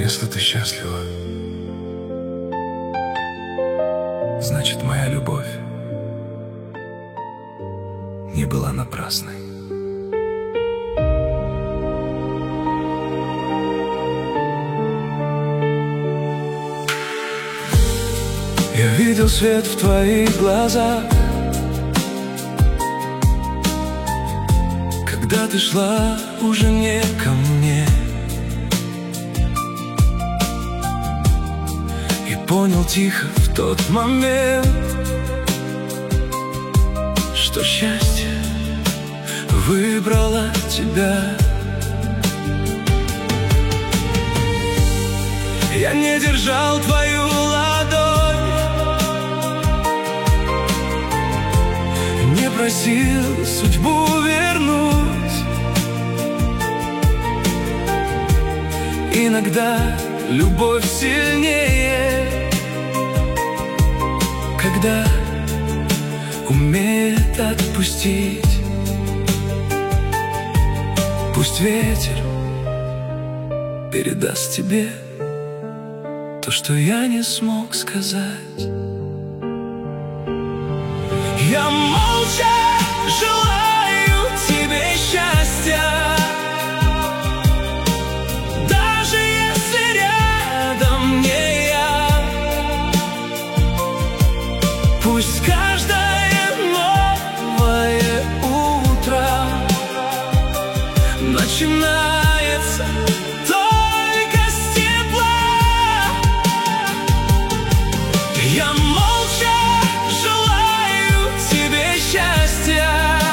Если ты счастлива, значит, моя любовь не была напрасной. Я видел свет в твоих глазах, когда ты шла уже не ко мне, и понял тихо в тот момент, что счастье выбрало тебя. Я не держал твою ладонь, не просил судьбу вернуть. Иногда любовь сильнее, когда умеет отпустить. Пусть ветер передаст тебе то, что я не смог сказать. Я молча желаю тебе счастья, даже если рядом не я. Пусть каждое новое утро начинается только с тепла. Я молча желаю тебе счастья,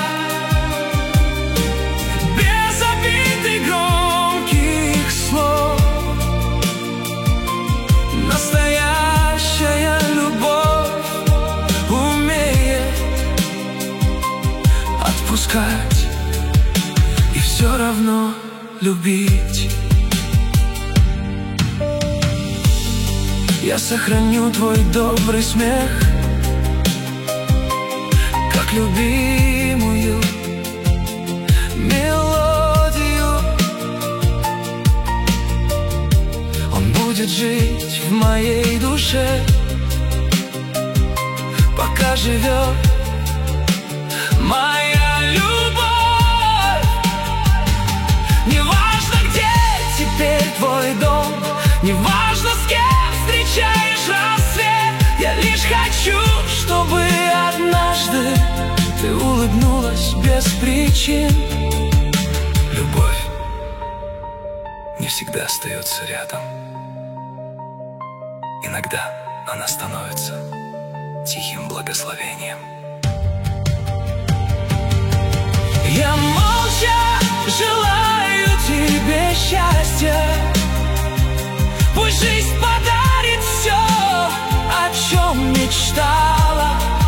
без обид и громких слов. Настоящая любовь умеет отпускать и все равно любить. Я сохраню твой добрый смех, как любимую мелодию. Он будет жить в моей душе, пока живет моя любовь. Неважно, где теперь твой дом, неважно, с кем встречаешь рассвет. Я лишь хочу, чтобы однажды ты улыбнулась без причин. Любовь не всегда остается рядом. Иногда она становится тихим благословением. Я молча желаю тебе счастья. Пусть жизнь подарит все, о чем мечтала.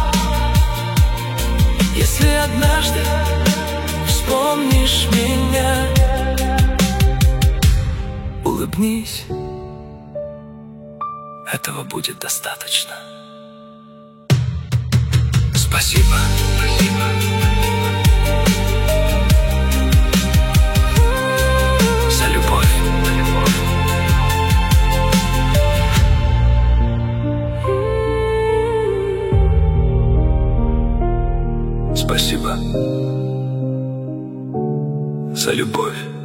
Если однажды вспомнишь меня, улыбнись, этого будет достаточно. Спасибо. За любовь. Спасибо за любовь.